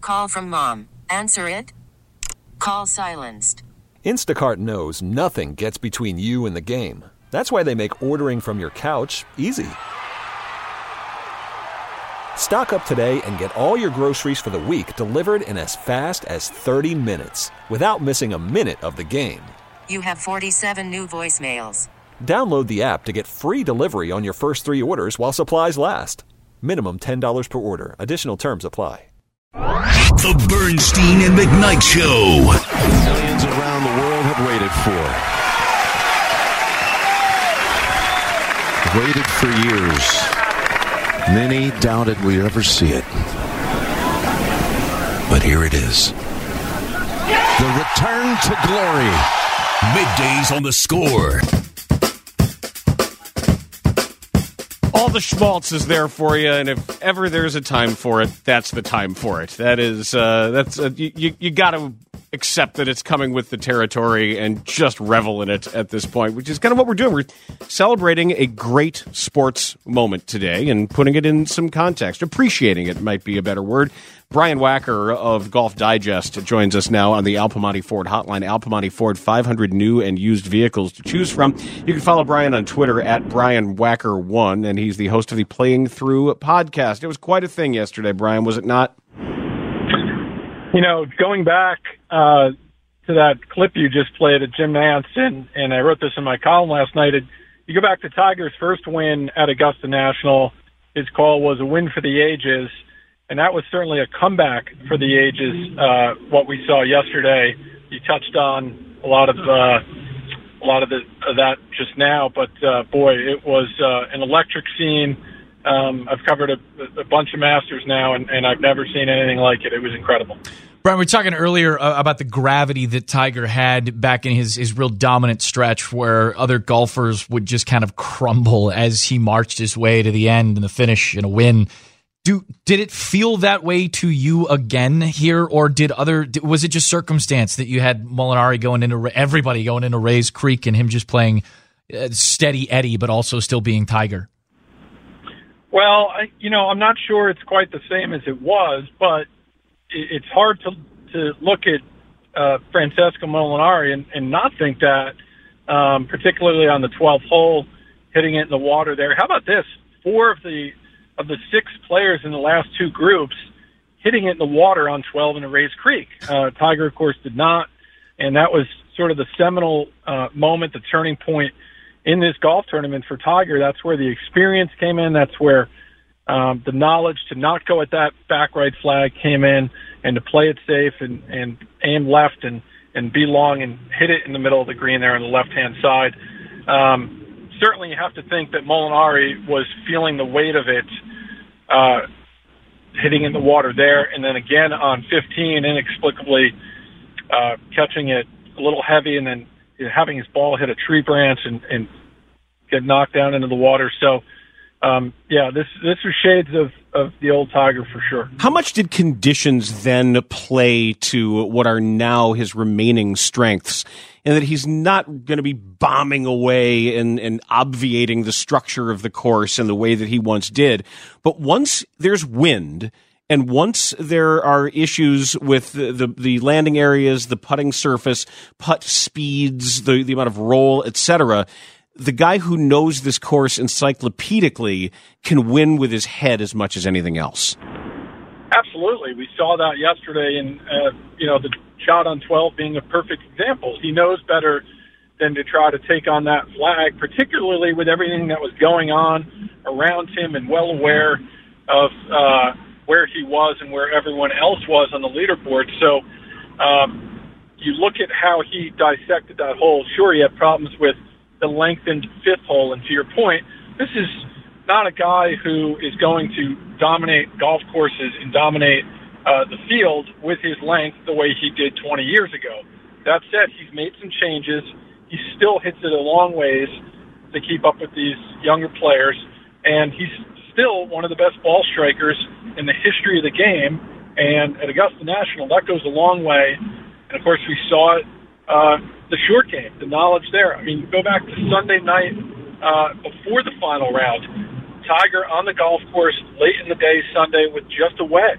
Call from mom. Answer it. Call silenced. Instacart knows nothing gets between you and the game. That's why they make ordering from your couch easy. Stock up today and get all your groceries for the week delivered in as fast as 30 minutes without missing a minute of the game. You have 47 new voicemails. Download the app to get free delivery on your first 3 orders while supplies last. Minimum $10 per order. Additional terms apply. The Bernstein and McKnight Show. Millions around the world have waited for years. Many doubted we'd ever see it. But here it is. The return to glory. Middays on the Score. All the schmaltz is there for you, and if ever there's a time for it, that's the time for it. That is, you got to accept that it's coming with the territory and just revel in it at this point, which is kind of what we're doing. We're celebrating a great sports moment today and putting it in some context. Appreciating it might be a better word. Brian Wacker of Golf Digest joins us now on the Al Piemonte Ford hotline. Al Piemonte Ford, 500 new and used vehicles to choose from. You can follow Brian on Twitter at BrianWacker1, and he's the host of the Playing Through podcast. It was quite a thing yesterday, Brian, was it not? You know, going back to that clip you just played at Jim Nantz, and I wrote this in my column last night, you go back to Tiger's first win at Augusta National, his call was a win for the ages, and that was certainly a comeback for the ages, what we saw yesterday. You touched on a lot of that just now, but boy, it was an electric scene. I've covered a bunch of Masters now, and I've never seen anything like it. It was incredible. Brian, we were talking earlier about the gravity that Tiger had back in his real dominant stretch where other golfers would just kind of crumble as he marched his way to the end and the finish and a win. Did it feel that way to you again here, or was it just circumstance that you had Molinari everybody going into Rays Creek and him just playing steady Eddie but also still being Tiger? Well, I'm not sure it's quite the same as it was, but it's hard to look at Francesco Molinari and not think that, particularly on the 12th hole, hitting it in the water there. How about this? 4 of the 6 players in the last 2 groups hitting it in the water on 12 in a Rays Creek. Tiger, of course, did not, and that was sort of the seminal moment, the turning point in this golf tournament for Tiger. That's where the experience came in. That's where the knowledge to not go at that back right flag came in, and to play it safe and aim left and be long and hit it in the middle of the green there on the left-hand side. Certainly you have to think that Molinari was feeling the weight of it, hitting in the water there, and then again on 15, inexplicably catching it a little heavy and then having his ball hit a tree branch and get knocked down into the water. So, this was shades of the old Tiger for sure. How much did conditions then play to what are now his remaining strengths, and that he's not going to be bombing away and obviating the structure of the course in the way that he once did? But once there's wind, and once there are issues with the landing areas, the putting surface, putt speeds, the amount of roll, etc., the guy who knows this course encyclopedically can win with his head as much as anything else. Absolutely. We saw that yesterday, and the shot on 12 being a perfect example. He knows better than to try to take on that flag, particularly with everything that was going on around him, and well aware of where he was and where everyone else was on the leaderboard. So you look at how he dissected that hole. Sure, he had problems with the lengthened 5th hole, and to your point, this is not a guy who is going to dominate golf courses and dominate the field with his length the way he did 20 years ago. That said, he's made some changes. He still hits it a long ways to keep up with these younger players, and he's still one of the best ball strikers in the history of the game. And at Augusta National, that goes a long way. And of course, we saw it, the short game, the knowledge there. I mean, go back to Sunday night before the final round. Tiger on the golf course late in the day Sunday with just a wedge.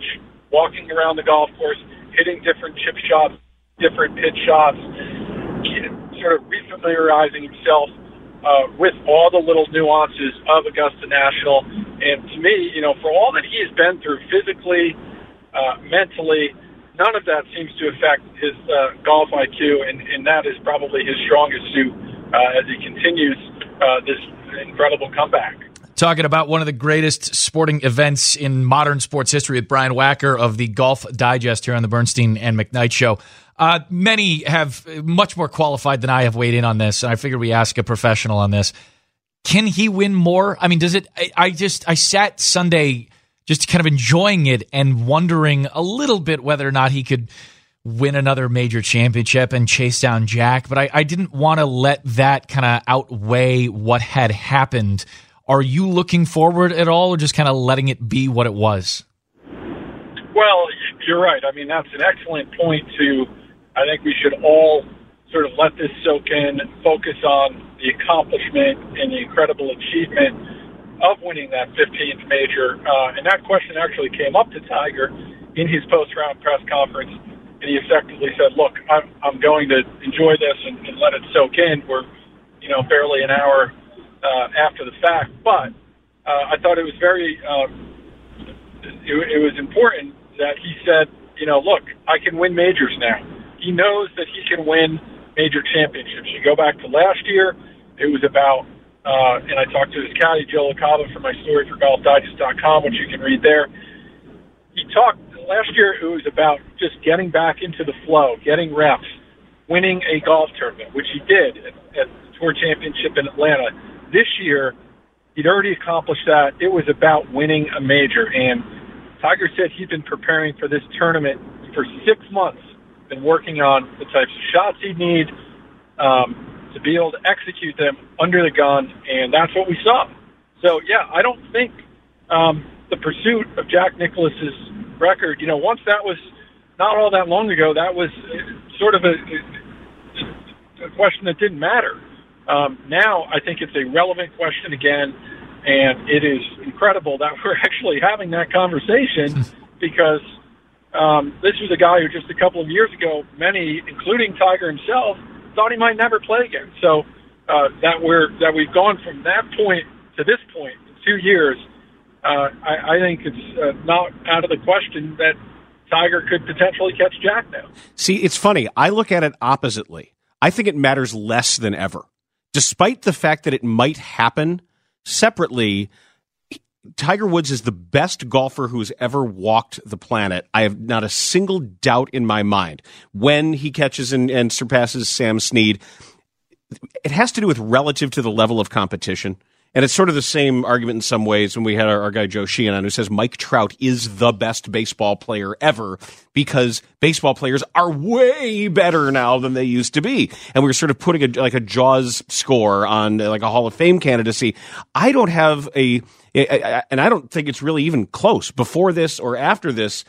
walking around the golf course, hitting different chip shots, different pitch shots, sort of refamiliarizing himself with all the little nuances of Augusta National. And to me, for all that he has been through physically, mentally, none of that seems to affect his golf IQ, and that is probably his strongest suit as he continues this incredible comeback. Talking about one of the greatest sporting events in modern sports history with Brian Wacker of the Golf Digest here on the Bernstein and McKnight Show. Many have much more qualified than I have weighed in on this, and I figured we ask a professional on this. Can he win more? I mean, does it? I sat Sunday just kind of enjoying it and wondering a little bit whether or not he could win another major championship and chase down Jack, but I didn't want to let that kind of outweigh what had happened. Are you looking forward at all, or just kind of letting it be what it was? Well, you're right. I mean, that's an excellent point to, I think we should all sort of let this soak in, focus on the accomplishment and the incredible achievement of winning that 15th major. And that question actually came up to Tiger in his post-round press conference, and he effectively said, look, I'm going to enjoy this and let it soak in. We're, barely an hour after the fact, but I thought it was very it was important that he said, look, I can win majors now. He knows that he can win major championships. You go back to last year, it was about, and I talked to his caddy, Joe LaCava, for my story for GolfDigest.com, which you can read there. He talked, last year it was about just getting back into the flow, getting reps, winning a golf tournament, which he did at the Tour Championship in Atlanta. This year, he'd already accomplished that. It was about winning a major. And Tiger said he'd been preparing for this tournament for 6 months, been working on the types of shots he'd need to be able to execute them under the gun, and that's what we saw. So, yeah, I don't think the pursuit of Jack Nicklaus's record, once that was not all that long ago, that was sort of a question that didn't matter. Now I think it's a relevant question again, and it is incredible that we're actually having that conversation because this was a guy who just a couple of years ago, many, including Tiger himself, thought he might never play again. So that we've gone from that point to this point in 2 years, I think it's not out of the question that Tiger could potentially catch Jack now. See, it's funny. I look at it oppositely. I think it matters less than ever. Despite the fact that it might happen separately, Tiger Woods is the best golfer who's ever walked the planet. I have not a single doubt in my mind. When he catches and surpasses Sam Snead, it has to do with relative to the level of competition. And it's sort of the same argument in some ways when we had our guy Joe Sheehan on, who says Mike Trout is the best baseball player ever because baseball players are way better now than they used to be. And we were sort of putting a Jaws score on like a Hall of Fame candidacy. I don't have and I don't think it's really even close. Before this or after this,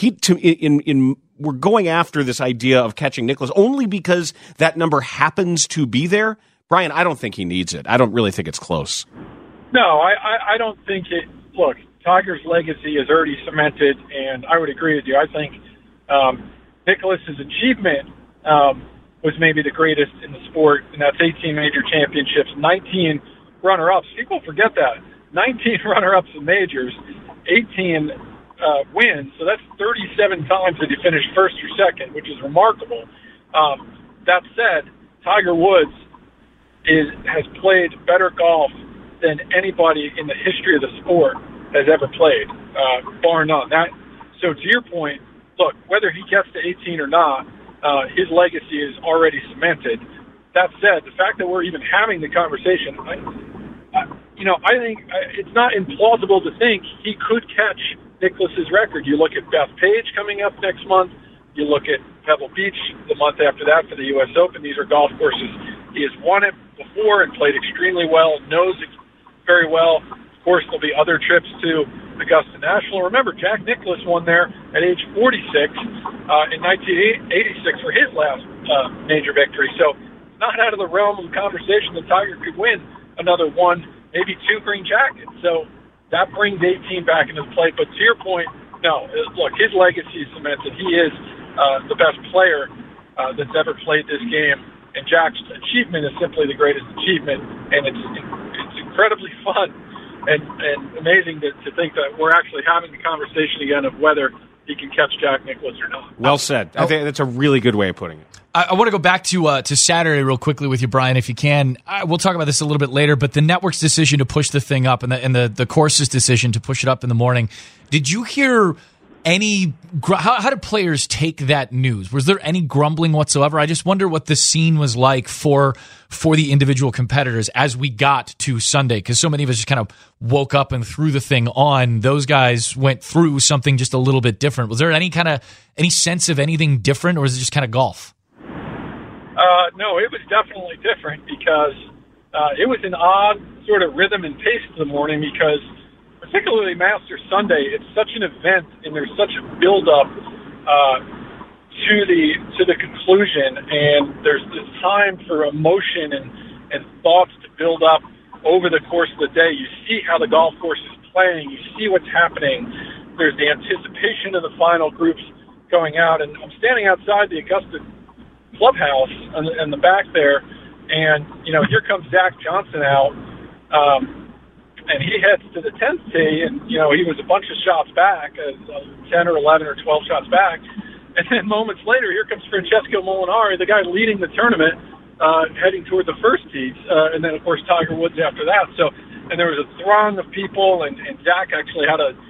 we're going after this idea of catching Nicklaus only because that number happens to be there. Brian, I don't think he needs it. I don't really think it's close. No, I don't think it. Look, Tiger's legacy is already cemented, and I would agree with you. I think Nicklaus's achievement was maybe the greatest in the sport, and that's 18 major championships, 19 runner-ups. People forget that. 19 runner-ups in majors, 18 wins, so that's 37 times that he finished first or second, which is remarkable. That said, Tiger Woods has played better golf than anybody in the history of the sport has ever played, bar none. So to your point, look, whether he gets to 18 or not, his legacy is already cemented. That said, the fact that we're even having the conversation, I think it's not implausible to think he could catch Nicklaus's record. You look at Beth Page coming up next month. You look at Pebble Beach the month after that for the U.S. Open. These are golf courses he has won it before and played extremely well, knows it very well. Of course, there'll be other trips to Augusta National. Remember, Jack Nicklaus won there at age 46 in 1986 for his last major victory. So it's not out of the realm of the conversation that Tiger could win another one, maybe two green jackets. So that brings 18 back into play. But to your point, No, look, his legacy is cemented. He is the best player that's ever played this game, and Jack's achievement is simply the greatest achievement, and it's incredibly fun and amazing to think that we're actually having the conversation again of whether he can catch Jack Nicklaus or not. Well said. I think that's a really good way of putting it. I want to go back to Saturday real quickly with you, Brian, if you can. We'll talk about this a little bit later, but the network's decision to push the thing up and the course's decision to push it up in the morning. Did you hear how did players take that news? Was there any grumbling whatsoever? I just wonder what the scene was like for the individual competitors as we got to Sunday, because so many of us just kind of woke up and threw the thing on. Those guys went through something just a little bit different. Was there any sense of anything different, or was it just kind of golf? No, it was definitely different because it was an odd sort of rhythm and pace to the morning because particularly Masters Sunday, it's such an event and there's such a build-up to the conclusion, and there's this time for emotion and thoughts to build up over the course of the day. You see how the golf course is playing. You see what's happening. There's the anticipation of the final groups going out, and I'm standing outside the Augusta clubhouse in the back there, and here comes Zach Johnson out, and he heads to the 10th tee, and he was a bunch of shots back, 10 or 11 or 12 shots back, and then moments later, here comes Francesco Molinari, the guy leading the tournament, heading toward the first tees, and then of course Tiger Woods after that. So, and there was a throng of people, and Zach actually had a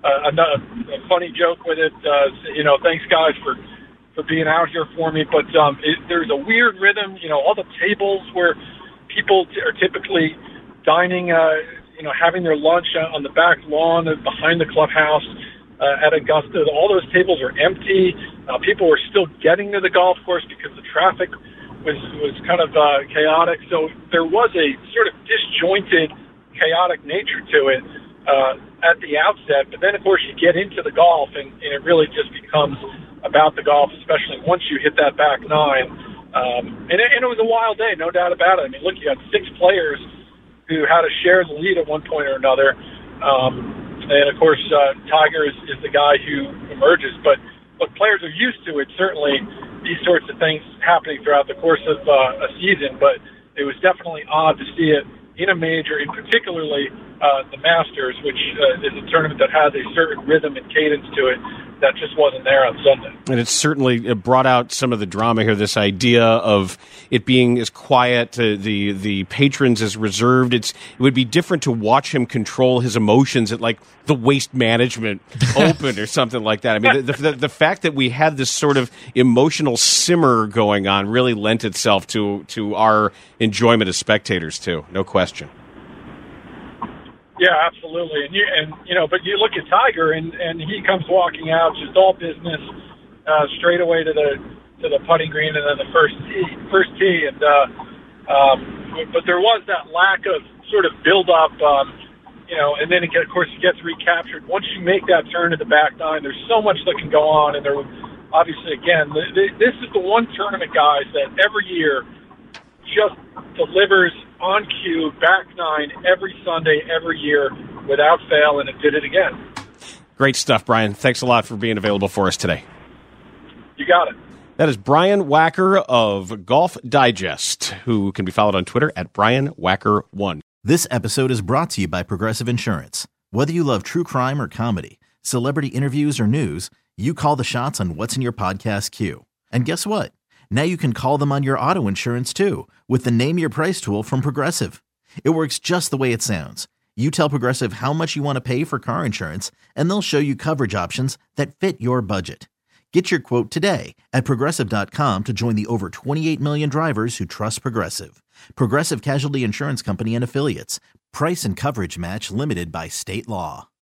funny joke with it. Thanks guys for being out here for me. But there's a weird rhythm. All the tables where people are typically dining, having their lunch on the back lawn behind the clubhouse at Augusta. All those tables are empty. People were still getting to the golf course because the traffic was kind of chaotic. So there was a sort of disjointed, chaotic nature to it at the outset. But then, of course, you get into the golf, and it really just becomes about the golf, especially once you hit that back nine. And it was a wild day, no doubt about it. I mean, look, you had 6 players who had to share the lead at one point or another. And, of course, Tiger is the guy who emerges. But, look, players are used to it, certainly, these sorts of things happening throughout the course of a season. But it was definitely odd to see it in a major, and particularly the Masters, which is a tournament that has a certain rhythm and cadence to it that just wasn't there on Sunday. And it brought out some of the drama here, this idea of it being as quiet, the patrons as reserved. It would be different to watch him control his emotions at like the Waste Management Open or something like that. I mean, the fact that we had this sort of emotional simmer going on really lent itself to our enjoyment as spectators too, no question. Yeah, absolutely. But you look at Tiger, and he comes walking out, just all business, straight away to the putting green, and then the first tee. And but there was that lack of sort of build up, and then of course it gets recaptured once you make that turn to the back nine. There's so much that can go on, and there obviously again, this is the one tournament, guys, that every year just delivers on cue, back nine, every Sunday, every year, without fail, and it did it again. Great stuff, Brian. Thanks a lot for being available for us today. You got it. That is Brian Wacker of Golf Digest, who can be followed on Twitter at BrianWacker1. This episode is brought to you by Progressive Insurance. Whether you love true crime or comedy, celebrity interviews or news, you call the shots on what's in your podcast queue. And guess what? Now you can call them on your auto insurance, too, with the Name Your Price tool from Progressive. It works just the way it sounds. You tell Progressive how much you want to pay for car insurance, and they'll show you coverage options that fit your budget. Get your quote today at Progressive.com to join the over 28 million drivers who trust Progressive. Progressive Casualty Insurance Company and Affiliates. Price and coverage match limited by state law.